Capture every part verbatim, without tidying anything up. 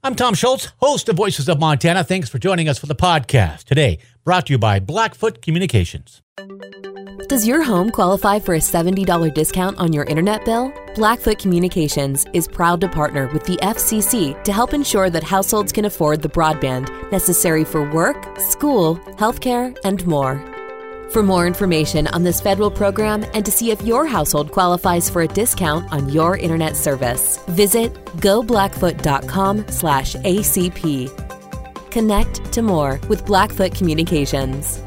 I'm Tom Schultz, host of Voices of Montana. Thanks for joining us for the podcast. Today, brought to you by Blackfoot Communications. Does your home qualify for a seventy dollars discount on your internet bill? Blackfoot Communications is proud to partner with the F C C to help ensure that households can afford the broadband necessary for work, school, healthcare, and more. For more information on this federal program and to see if your household qualifies for a discount on your internet service, visit go blackfoot dot com slash A C P. Connect to more with Blackfoot Communications.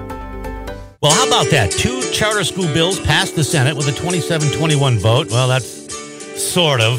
Well, how about that? Two charter school bills passed the Senate with a twenty-seven twenty-one vote. Well, that's sort of.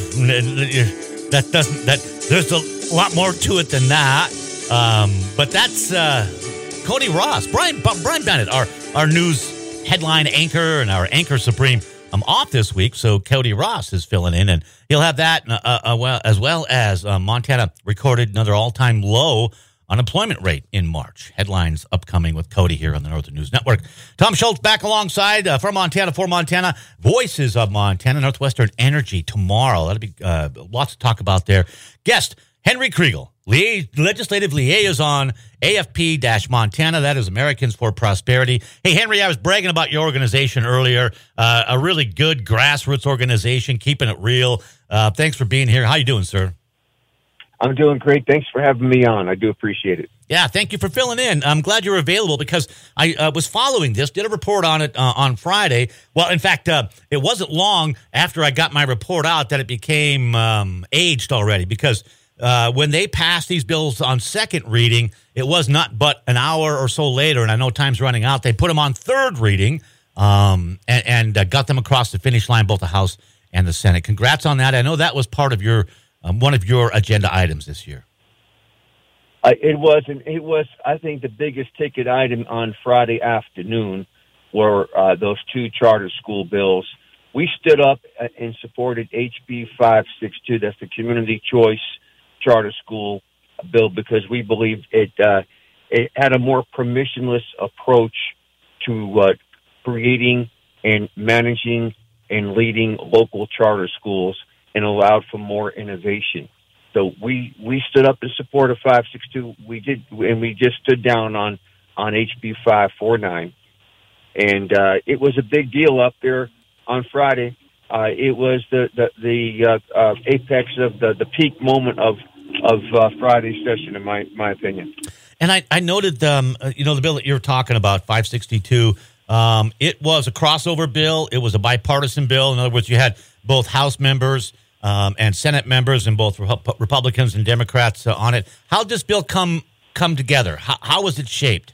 That doesn't. That there's a lot more to it than that. Um, but that's uh, Cody Ross, Brian Brian Bennett, our our news headline anchor and our anchor supreme. I'm off this week, so Cody Ross is filling in, and he'll have that uh, uh, well as well as uh, Montana recorded another all-time low unemployment rate in March. Headlines upcoming with Cody here on the Northern News Network. Tom Schultz back alongside uh, from Montana for Montana. Voices of Montana, Northwestern Energy tomorrow. That'll be uh, lots to talk about there. Guest, Henry Kriegel, Lia- Legislative Liaison, A F P-Montana. That is Americans for Prosperity. Hey, Henry, I was bragging about your organization earlier. Uh, a really good grassroots organization, keeping it real. Uh, thanks for being here. How you doing, sir? I'm doing great. Thanks for having me on. I do appreciate it. Yeah, thank you for filling in. I'm glad you're available because I uh, was following this, did a report on it uh, on Friday. Well, in fact, uh, it wasn't long after I got my report out that it became um, aged already because uh, when they passed these bills on second reading, it was not but an hour or so later, and I know time's running out, they put them on third reading um, and, and uh, got them across the finish line, both the House and the Senate. Congrats on that. I know that was part of your Um, one of your agenda items this year. Uh, it was, and it was, I think, the biggest ticket item on Friday afternoon were uh, those two charter school bills. We stood up and supported H B five sixty-two. That's the Community Choice Charter School bill because we believed it uh, it had a more permissionless approach to uh, creating and managing and leading local charter schools, and allowed for more innovation. So we, we stood up in support of five sixty-two. We did, and we just stood down on, on H B five forty-nine. And uh, it was a big deal up there on Friday. Uh, it was the, the, the uh, uh, apex of the, the peak moment of, of uh, Friday's session, in my, my opinion. And I, I noted, um, you know, the bill that you're talking about, five sixty-two, um, it was a crossover bill. It was a bipartisan bill. In other words, you had both House members Um, and Senate members and both Re- Republicans and Democrats uh, on it. How did this bill come come together? How, how was it shaped?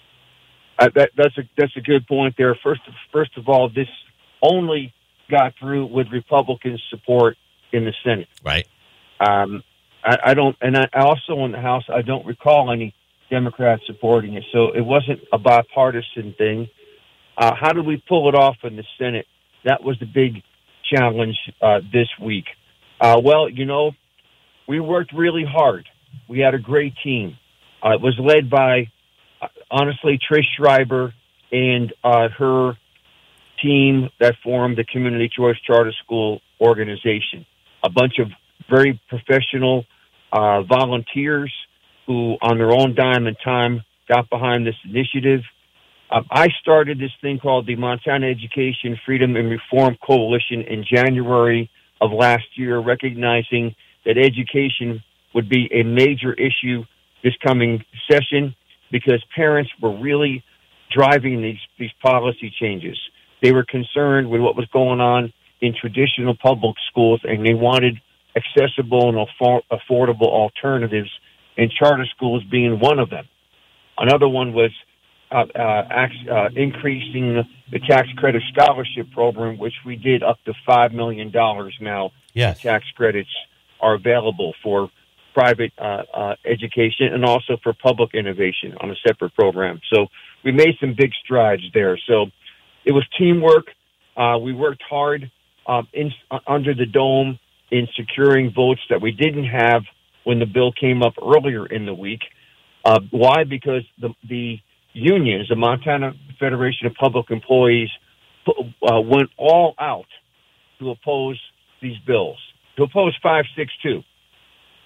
Uh, that, that's a that's a good point there. First, first of all, this only got through with Republican support in the Senate. Right. Um, I, I don't, and I also in the House, I don't recall any Democrats supporting it. So it wasn't a bipartisan thing. Uh, how did we pull it off in the Senate? That was the big challenge uh, this week. Uh, well, you know, we worked really hard. We had a great team. Uh, it was led by, uh, honestly, Trish Schreiber and uh, her team that formed the Community Choice Charter School organization. A bunch of very professional uh, volunteers who, on their own dime and time, got behind this initiative. Um, I started this thing called the Montana Education, Freedom, and Reform Coalition in January of last year, recognizing that education would be a major issue this coming session because parents were really driving these, these policy changes. They were concerned with what was going on in traditional public schools, and they wanted accessible and affor- affordable alternatives, and charter schools being one of them. Another one was Uh, uh, uh, increasing the tax credit scholarship program, which we did up to five million dollars now. Yes. Tax credits are available for private uh, uh, education and also for public innovation on a separate program. So we made some big strides there. So it was teamwork. Uh, we worked hard um, in, uh, under the dome in securing votes that we didn't have when the bill came up earlier in the week. Uh, why? Because the, the unions, the Montana Federation of Public Employees, uh, went all out to oppose these bills, to oppose five sixty-two.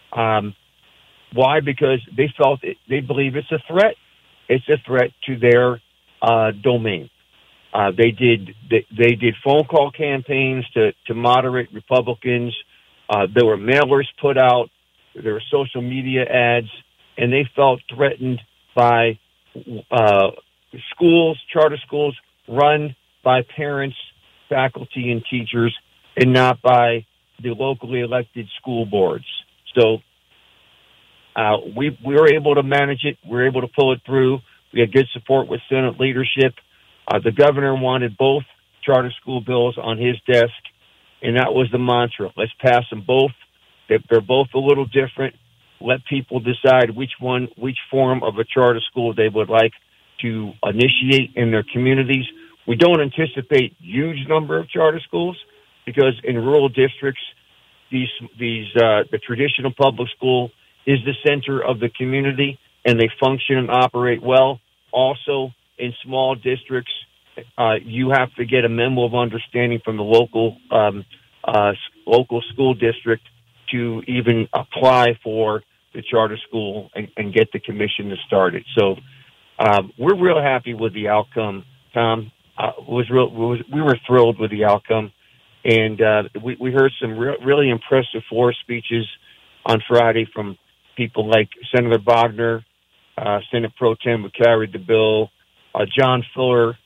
Um, why? Because they felt it, they believe it's a threat. It's a threat to their uh, domain. Uh, they did they, they did phone call campaigns to, to moderate Republicans. Uh, there were mailers put out. There were social media ads, and they felt threatened by uh, schools, charter schools, run by parents, faculty, and teachers, and not by the locally elected school boards. So uh, we we were able to manage it. We were able to pull it through. We had good support with Senate leadership. Uh, the governor wanted both charter school bills on his desk, and that was the mantra. Let's pass them both. They're, they're both a little different. Let people decide which one, which form of a charter school they would like to initiate in their communities. We don't anticipate huge number of charter schools because in rural districts, these these uh, the traditional public school is the center of the community, and they function and operate well. Also, in small districts, uh, you have to get a memo of understanding from the local um, uh, local school district to even apply for the charter school and, and get the commission to start it. So um, we're real happy with the outcome, Tom. Uh, was real, was, we were thrilled with the outcome, and uh, we, we heard some re- really impressive floor speeches on Friday from people like Senator Bogner, uh, Senate Pro Tem who carried the bill, uh, John Fuller,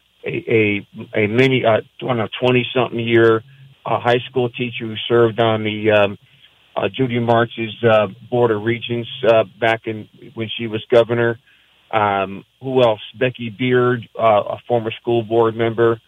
a a, a many uh, twenty-something year uh, high school teacher who served on the um, uh, Judy March's uh, Board of Regents uh, back in when she was governor. Um, who else? Becky Beard, uh, a former school board member.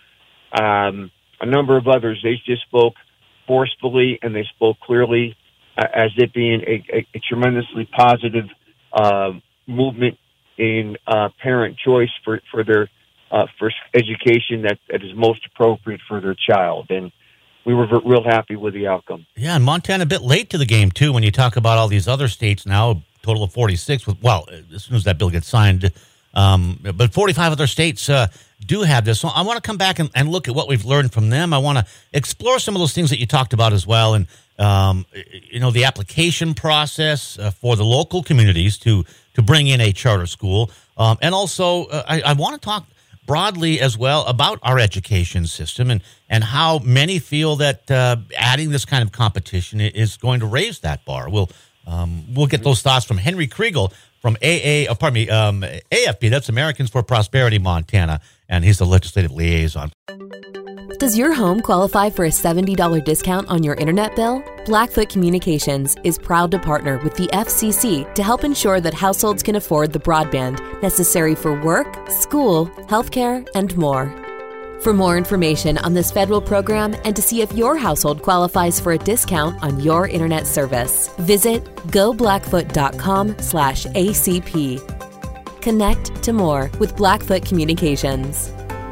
Um, a number of others. They just spoke forcefully and they spoke clearly uh, as it being a, a, a tremendously positive uh, movement in uh, parent choice for, for their uh, for education that, that is most appropriate for their child. And we were real happy with the outcome. Yeah, and Montana a bit late to the game, too, when you talk about all these other states now. Total of forty-six. With well, as soon as that bill gets signed, um, but forty-five other states uh, do have this. So I want to come back and, and look at what we've learned from them. I want to explore some of those things that you talked about as well, and um, you know, the application process uh, for the local communities to to bring in a charter school, um, and also uh, I, I want to talk broadly as well about our education system and and how many feel that uh, adding this kind of competition is going to raise that bar. We'll Um, we'll get those thoughts from Henry Kriegel from A A, oh, pardon me, um, A F P, that's Americans for Prosperity Montana, and he's the legislative liaison. Does your home qualify for a seventy dollars discount on your internet bill? Blackfoot Communications is proud to partner with the F C C to help ensure that households can afford the broadband necessary for work, school, healthcare, and more. For more information on this federal program and to see if your household qualifies for a discount on your internet service, visit goblackfoot.com slash ACP. Connect to more with Blackfoot Communications.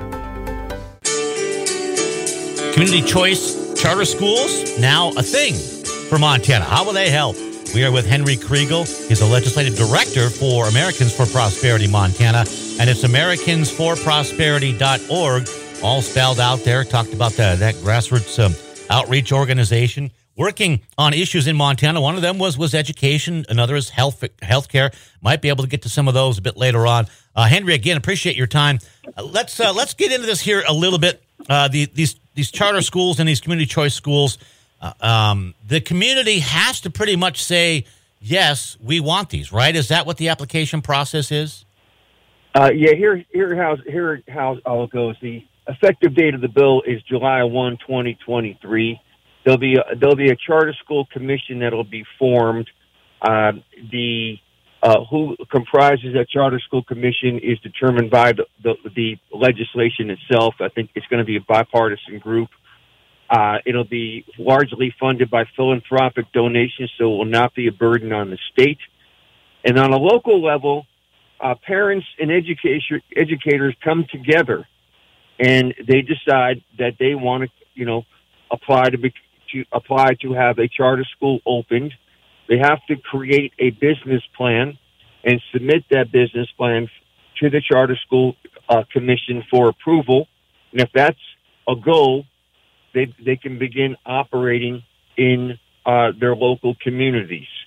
Community choice charter schools, now a thing for Montana. How will they help? We are with Henry Kriegel. He's a legislative director for Americans for Prosperity Montana, and it's americans for prosperity dot org. All spelled out there. Talked about the, that grassroots um, outreach organization working on issues in Montana. One of them was was education. Another is health healthcare. Might be able to get to some of those a bit later on. Uh, Henry, again, appreciate your time. Uh, let's uh, let's get into this here a little bit. Uh, the, these these charter schools and these community choice schools. Uh, um, the community has to pretty much say yes, we want these. Right? Is that what the application process is? Uh, yeah. Here here how here how all it goes. The effective date of the bill is July first, twenty twenty-three. There'll be a, there'll be a charter school commission that'll be formed. Uh, the uh, who comprises that charter school commission is determined by the, the, the legislation itself. I think it's going to be a bipartisan group. Uh, it'll be largely funded by philanthropic donations, so it will not be a burden on the state. And on a local level, uh, parents and education educators come together. And they decide that they want to, you know, apply to be, to apply to have a charter school opened. They have to create a business plan and submit that business plan to the charter school uh, commission for approval. And if that's a go, they they can begin operating in uh, their local communities.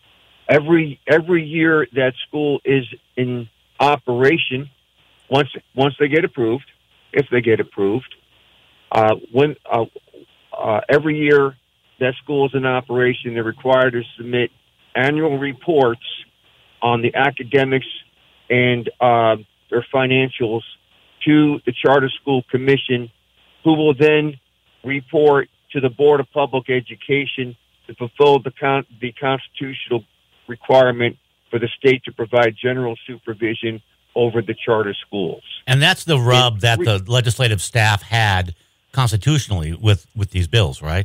every every year that school is in operation, once once they get approved, if they get approved, uh, when uh, uh, every year that school is in operation, they're required to submit annual reports on the academics and uh, their financials to the Charter School Commission, who will then report to the Board of Public Education to fulfill the con- the constitutional requirement for the state to provide general supervision over the charter schools. And that's the rub that the legislative staff had constitutionally with, with these bills, right?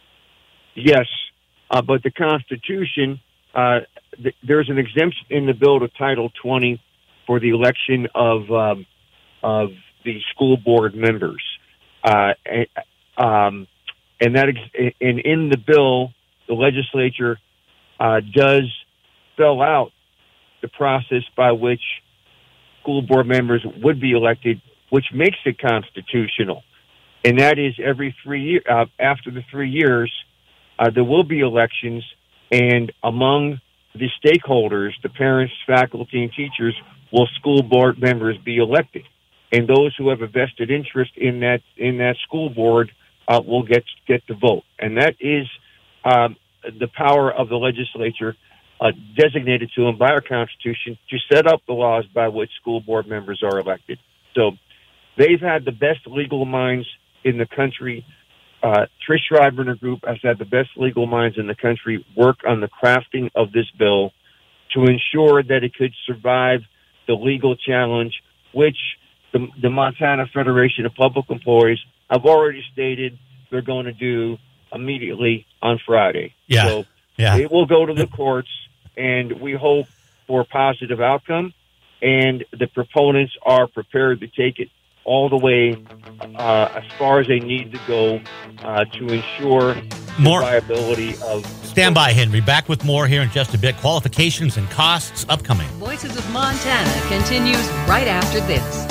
Yes, uh, but the Constitution, uh, th- there's an exemption in the bill to Title twenty for the election of um, of the school board members, uh, and, um, and that ex- and in the bill, the legislature uh, does spell out the process by which school board members would be elected, which makes it constitutional, and that is every three years. Uh, after the three years. Uh, there will be elections, and among the stakeholders, the parents, faculty, and teachers, will school board members be elected. And those who have a vested interest in that in that school board uh, will get get to vote. And that is um, the power of the legislature uh, designated to them by our Constitution to set up the laws by which school board members are elected. So they've had the best legal minds in the country. Uh, Trish Schreiber and her group has had the best legal minds in the country work on the crafting of this bill to ensure that it could survive the legal challenge, which the, the Montana Federation of Public Employees have already stated they're going to do immediately on Friday. Yeah. So yeah. it will go to the courts, and we hope for a positive outcome, and the proponents are prepared to take it all the way uh, as far as they need to go uh, to ensure more the viability of... Stand by, Henry. Back with more here in just a bit. Qualifications and costs upcoming. Voices of Montana continues right after this.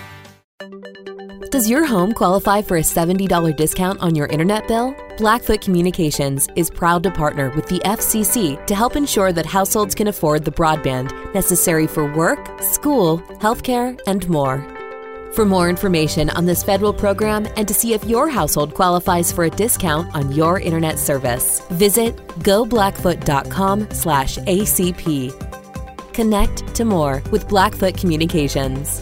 Does your home qualify for a seventy dollars discount on your internet bill? Blackfoot Communications is proud to partner with the F C C to help ensure that households can afford the broadband necessary for work, school, healthcare, and more. For more information on this federal program and to see if your household qualifies for a discount on your internet service, visit go blackfoot dot com slash A C P. Connect to more with Blackfoot Communications.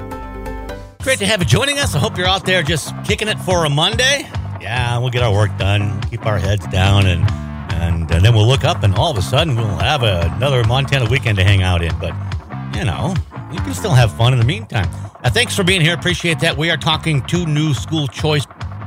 Great to have you joining us. I hope you're out there just kicking it for a Monday. Yeah, we'll get our work done, keep our heads down, and and, and then we'll look up, and all of a sudden we'll have a, another Montana weekend to hang out in. But, you know, you can still have fun in the meantime. Uh, thanks for being here. Appreciate that. We are talking two new school choice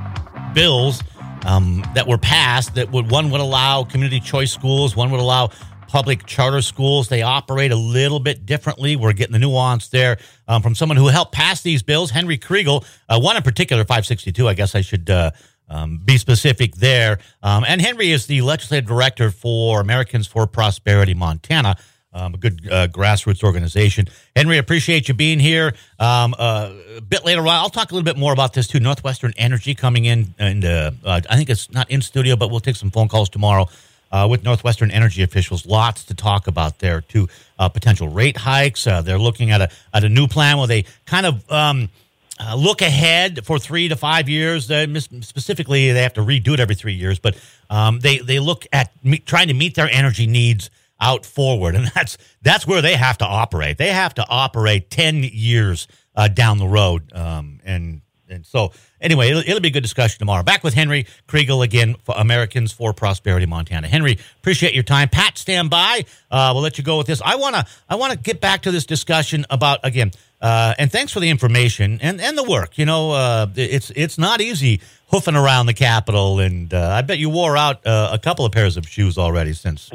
bills um, that were passed. That would one would allow community choice schools, one would allow public charter schools. They operate a little bit differently. We're getting the nuance there um, from someone who helped pass these bills, Henry Kriegel. Uh, one in particular, five sixty-two. I guess I should uh, um, be specific there. Um, and Henry is the legislative director for Americans for Prosperity Montana. Um, a good uh, grassroots organization. Henry, appreciate you being here. Um, uh, a bit later on, I'll talk a little bit more about this too. Northwestern Energy coming in, and uh, uh, I think it's not in studio, but we'll take some phone calls tomorrow uh, with Northwestern Energy officials. Lots to talk about there too. Uh, potential rate hikes. Uh, they're looking at a at a new plan where they kind of um, uh, look ahead for three to five years. Uh, specifically, they have to redo it every three years, but um, they they look at me- trying to meet their energy needs out forward, and that's that's where they have to operate. They have to operate ten years uh, down the road, um, and and so anyway, it'll, it'll be a good discussion tomorrow. Back with Henry Kriegel again for Americans for Prosperity Montana. Henry, appreciate your time. Pat, stand by. Uh, we'll let you go with this. I wanna I wanna get back to this discussion about again. Uh, and thanks for the information and, and the work. You know, uh, it's it's not easy hoofing around the Capitol, and uh, I bet you wore out uh, a couple of pairs of shoes already since.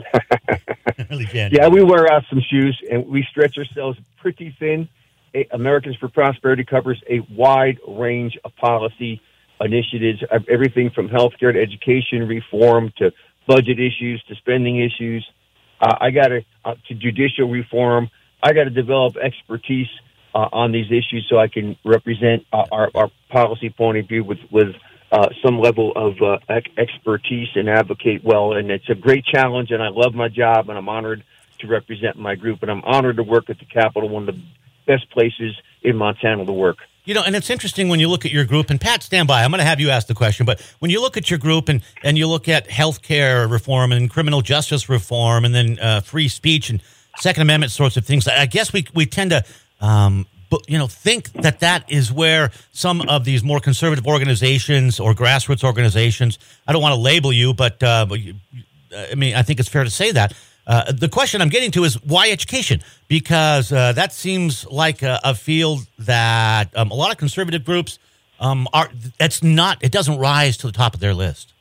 Really can. Yeah, we wear out some shoes, and we stretch ourselves pretty thin. Americans for Prosperity covers a wide range of policy initiatives, everything from healthcare to education reform to budget issues to spending issues. Uh, I got to uh, to judicial reform. I got to develop expertise Uh, on these issues so I can represent uh, our, our policy point of view with, with uh, some level of uh, expertise and advocate well. And it's a great challenge, and I love my job, and I'm honored to represent my group, and I'm honored to work at the Capitol, one of the best places in Montana to work. You know, and it's interesting when you look at your group, and Pat, stand by. I'm going to have you ask the question, but when you look at your group and, and you look at healthcare reform and criminal justice reform and then uh, free speech and Second Amendment sorts of things, I guess we we tend to, um, you know, think that that is where some of these more conservative organizations or grassroots organizations, I don't want to label you, but, uh, but you, I mean, I think it's fair to say that. Uh, the question I'm getting to is why education? Because uh, that seems like a, a field that um, a lot of conservative groups um, are. That's not. It doesn't rise to the top of their list.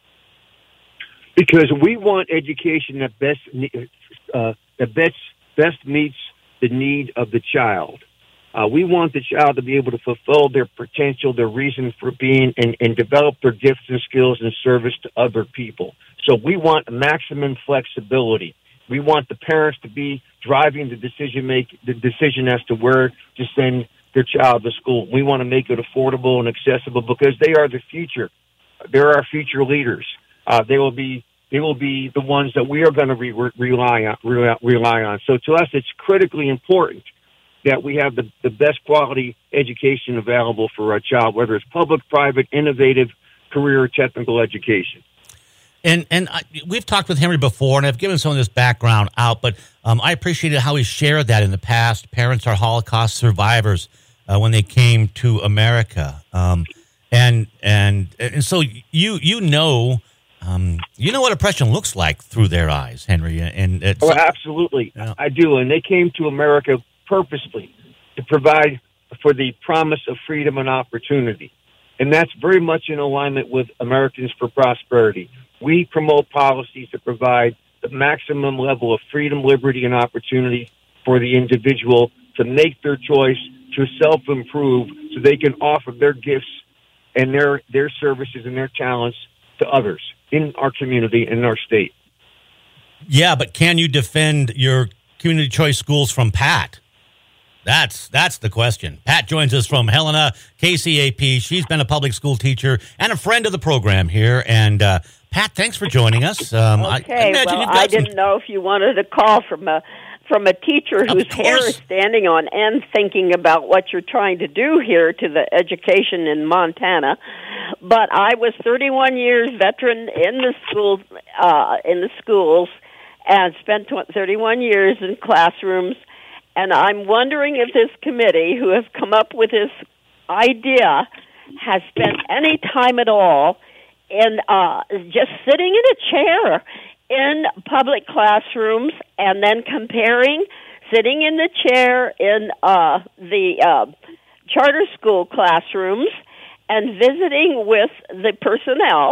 Because we want education that best uh, that best best meets the need of the child. Uh, we want the child to be able to fulfill their potential, their reason for being, and, and develop their gifts and skills in service to other people. So we want maximum flexibility. We want the parents to be driving the decision make the decision as to where to send their child to school. We want to make it affordable and accessible because they are the future. They're our future leaders. Uh, they will be they will be the ones that we are going to re- rely on rely on. So to us, it's critically important that we have the, the best quality education available for our child, whether it's public, private, innovative, career, or technical education. And and I, we've talked with Henry before, and I've given some of this background out, but um, I appreciated how he shared that in the past. Parents are Holocaust survivors uh, when they came to America, um, and and and so you you know um, you know what oppression looks like through their eyes, Henry. And it's, oh, absolutely, you know. I do. And they came to America purposely to provide for the promise of freedom and opportunity, and that's very much in alignment with Americans for Prosperity. We promote policies that provide the maximum level of freedom, liberty, and opportunity for the individual to make their choice, to self-improve, so they can offer their gifts and their, their services and their talents to others in our community and in our state. Yeah, but can you defend your community choice schools from Pat? That's that's the question. Pat joins us from Helena, K C A P. She's been a public school teacher and a friend of the program here. And uh, Pat, thanks for joining us. Um, okay, I, well, I didn't some... know if you wanted a call from a from a teacher whose hair is standing on end, thinking about what you're trying to do here to the education in Montana. But I was thirty-one years veteran in the school uh, in the schools, and spent thirty-one years in classrooms. And I'm wondering if this committee, who have come up with this idea, has spent any time at all in uh, just sitting in a chair in public classrooms and then comparing sitting in the chair in uh, the uh, charter school classrooms and visiting with the personnel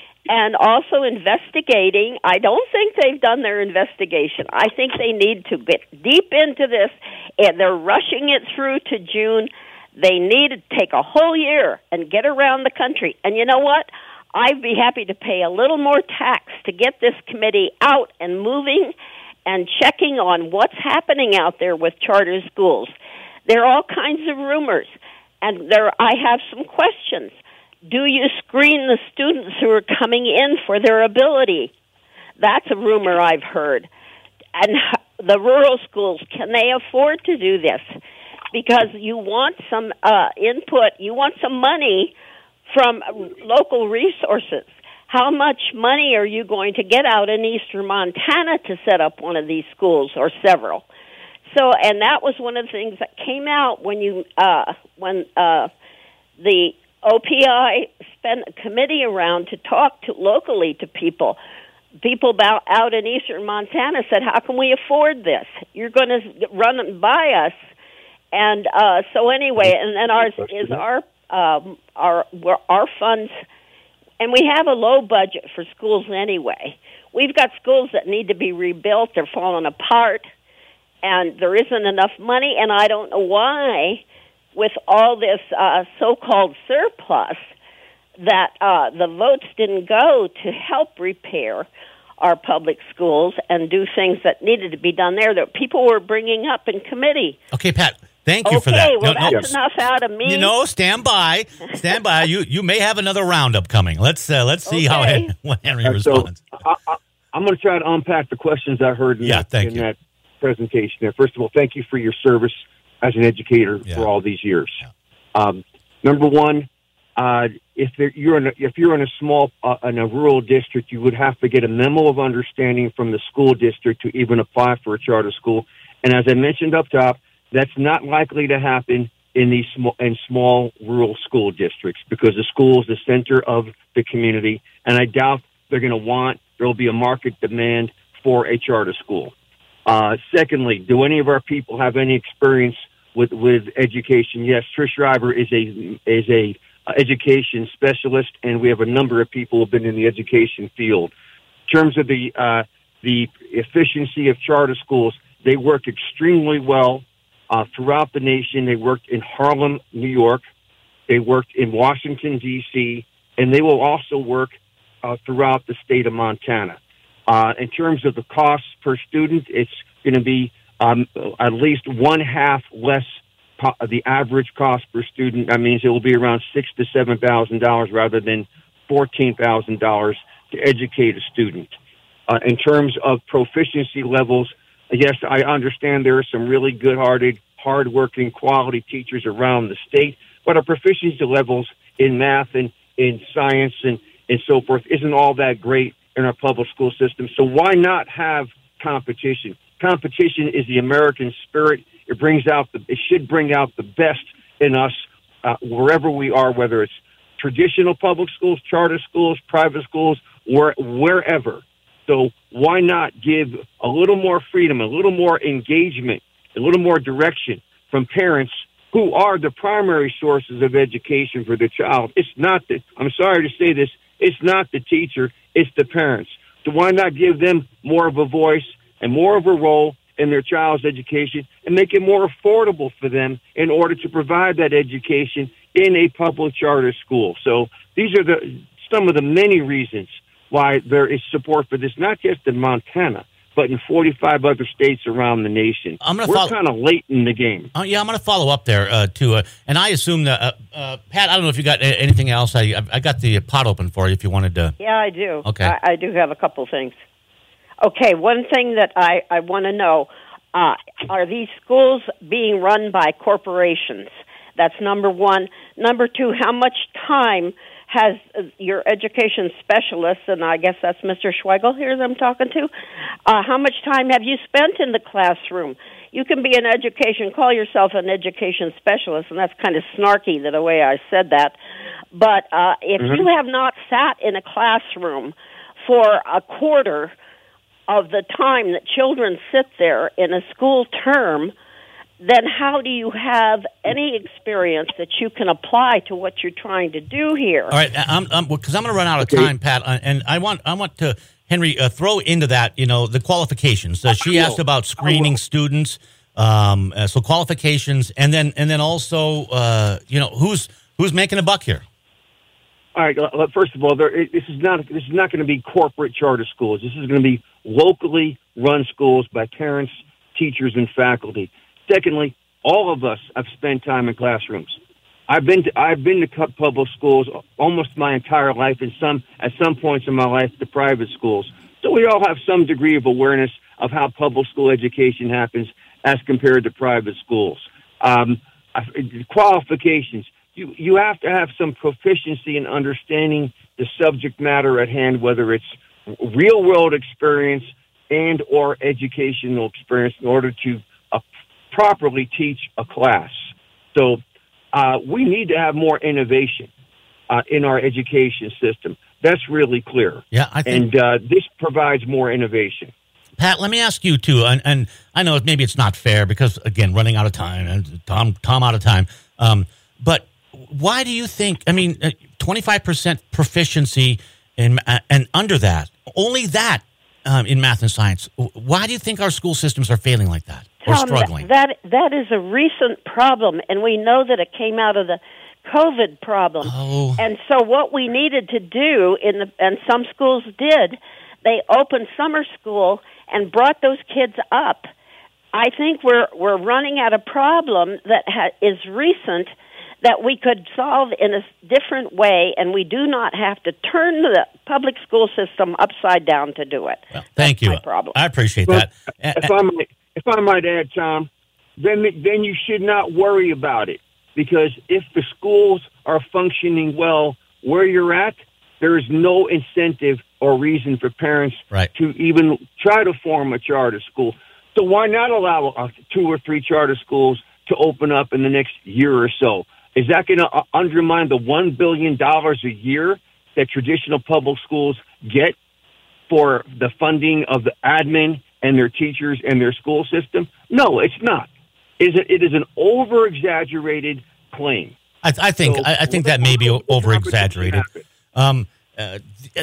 and also investigating. I don't think they've done their investigation. I think they need to get deep into this, and they're rushing it through to June. They need to take a whole year and get around the country. And you know what? I'd be happy to pay a little more tax to get this committee out and moving and checking on what's happening out there with charter schools. There are all kinds of rumors, and there I have some questions. Do you screen the students who are coming in for their ability? That's a rumor I've heard. And the rural schools, can they afford to do this? Because you want some uh, input, you want some money from local resources. How much money are you going to get out in eastern Montana to set up one of these schools or several? So, and that was one of the things that came out when you uh, when uh, the O P I spent a committee around to talk to locally to people. People about out in eastern Montana said, "How can we afford this? You're going to run it by us." And uh, so anyway, and then ours is our um, our our funds, and we have a low budget for schools anyway. We've got schools that need to be rebuilt; they're falling apart, and there isn't enough money. And I don't know why, with all this uh, so-called surplus, that uh, the votes didn't go to help repair our public schools and do things that needed to be done there that people were bringing up in committee. Okay, Pat, Thank you okay, for that. well, No, no. that's enough out of me. You know, stand by, stand by. You you may have another roundup coming. Let's uh, let's see how Okay. when Henry Uh, so responds. I, I, I'm going to try to unpack the questions I heard in, Yeah, that, thank in you. that presentation. There, first of all, thank you for your service as an educator Yeah. for all these years. Yeah. Um, number one, uh, if there, you're in a, if you're in a small uh, in a rural district, you would have to get a memo of understanding from the school district to even apply for a charter school. And as I mentioned up top, that's not likely to happen in these small in small rural school districts because the school is the center of the community, and I doubt they're going to want. There will be a market demand for a charter school. Uh, secondly, do any of our people have any experience with with education? Yes, Trish Schreiber is a is a uh, education specialist, and we have a number of people who have been in the education field. In terms of the uh, the efficiency of charter schools, they work extremely well uh, throughout the nation. They worked in Harlem, New York. They worked in Washington, D C, and they will also work uh, throughout the state of Montana. Uh, in terms of the costs per student, it's going to be um, at least one half less po- the average cost per student. That means it will be around six to seven thousand dollars rather than fourteen thousand dollars to educate a student. Uh, in terms of proficiency levels, yes, I understand there are some really good-hearted, hard-working, quality teachers around the state, but our proficiency levels in math and in science and, and so forth isn't all that great in our public school system. So why not have competition? Competition is the American spirit. It brings out the, it should bring out the best in us uh, wherever we are, whether it's traditional public schools, charter schools, private schools, where, wherever. So why not give a little more freedom, a little more engagement, a little more direction from parents who are the primary sources of education for the child? It's not the, I'm sorry to say this, it's not the teacher, it's the parents. So why not give them more of a voice and more of a role in their child's education and make it more affordable for them in order to provide that education in a public charter school? So these are the some of the many reasons why there is support for this, not just in Montana, but in forty-five other states around the nation. I'm gonna We're follow- kind of late in the game. Oh, yeah, I'm going to follow up there, uh, too. Uh, and I assume that, uh, uh, Pat, I don't know if you got a- anything else. I I I got the pot open for you if you wanted to. Yeah, I do. Okay. I, I do have a couple things. Okay, one thing that I, I want to know, uh, are these schools being run by corporations? That's number one. Number two, how much time has your education specialist, and I guess that's Mister Schweigel here that I'm talking to, uh, how much time have you spent in the classroom? You can be an education, call yourself an education specialist, and that's kind of snarky the way I said that. But uh, if Mm-hmm. you have not sat in a classroom for a quarter of the time that children sit there in a school term, then how do you have any experience that you can apply to what you're trying to do here? All right, I'm because I'm, because I'm going to run out of Okay. time, Pat, uh, and I want I want to Henry uh, throw into that, you know, the qualifications. Uh, she I asked will. about screening I will. students, um, uh, so qualifications, and then and then also, uh, you know, who's who's making a buck here? All right. uh, First of all, there, it- this is not this is not going to be corporate charter schools. This is going to be locally run schools by parents, teachers, and faculty. Secondly, all of us have spent time in classrooms. I've been to, I've been to cut public schools almost my entire life, and some at some points in my life to private schools. So we all have some degree of awareness of how public school education happens as compared to private schools. Um, I- qualifications. You you have to have some proficiency in understanding the subject matter at hand, whether it's real world experience and or educational experience, in order to uh, properly teach a class. So uh, we need to have more innovation uh, in our education system. That's really clear. Yeah, I think. And uh, this provides more innovation. Pat, let me ask you too, and, and I know maybe it's not fair because again, running out of time, and Tom Tom out of time. Um, but why do you think? I mean, twenty-five percent proficiency in uh, and under that, only that um, in math and science. Why do you think our school systems are failing like that or Tom, struggling? That that is a recent problem, and we know that it came out of the COVID problem. Oh. And so, what we needed to do in the and some schools did, they opened summer school and brought those kids up I think we're we're running at a problem that ha- is recent that we could solve in a different way, and we do not have to turn the public school system upside down to do it. Well, thank That's you. My problem. I appreciate Well, that. If I might, if I might add, Tom, then then you should not worry about it, because if the schools are functioning well where you're at, there is no incentive or reason for parents Right. to even try to form a charter school. So why not allow uh, two or three charter schools to open up in the next year or so? Is that going to uh, undermine the one billion dollars a year that traditional public schools get for the funding of the admin and their teachers and their school system? No, it's not. It is, a, it is an over-exaggerated claim. I, I think So, I, I think that may be over exaggerated. Um, uh,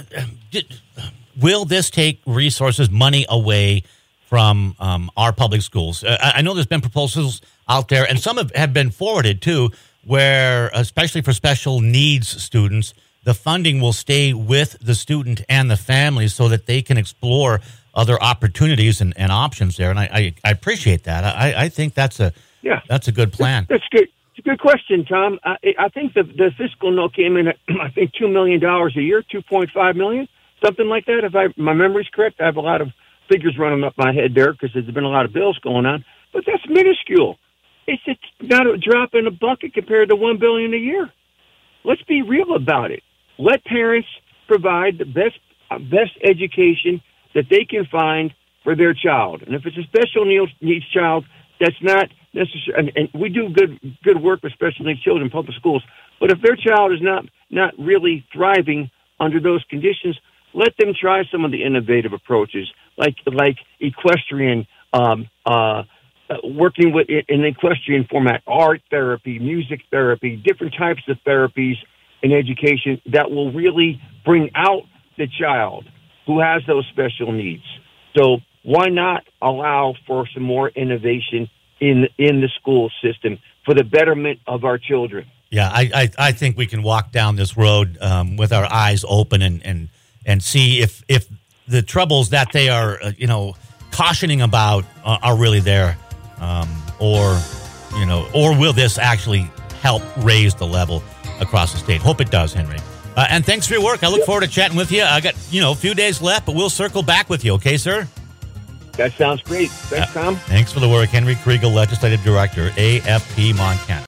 did, will this take resources, money away from um, our public schools? Uh, I I know there's been proposals out there, and some have, have been forwarded too, where especially for special needs students, the funding will stay with the student and the family so that they can explore other opportunities and, and options there. And I, I, I appreciate that. I, I think that's a Yeah. that's a good plan. That's good. It's a good question, Tom. I, I think the, the fiscal note came in at, I think, two million dollars a year, two point five million dollars, something like that. If I my memory's correct, I have a lot of figures running up my head there because there's been a lot of bills going on. But that's minuscule. It's, it's not a drop in a bucket compared to one billion dollars a year. Let's be real about it. Let parents provide the best uh, best education that they can find for their child. And if it's a special needs, needs child, that's not necessary. And, and we do good good work with special needs children in public schools. But if their child is not not really thriving under those conditions, let them try some of the innovative approaches, like like equestrian, um, uh, uh, working with in equestrian format, art therapy, music therapy, different types of therapies in education that will really bring out the child who has those special needs. So why not allow for some more innovation in in the school system for the betterment of our children? Yeah, I, I, I think we can walk down this road um, with our eyes open and, and, and see if if the troubles that they are, uh, you know, cautioning about uh, are really there, um, or you know, or will this actually help raise the level across the state? Hope it does, Henry. Uh, and thanks for your work. I look forward to chatting with you. I got you know a few days left, but we'll circle back with you. Okay, sir? That sounds great. Thanks, Tom. Uh, thanks for the work, Henry Kriegel, Legislative Director, A F P Montana.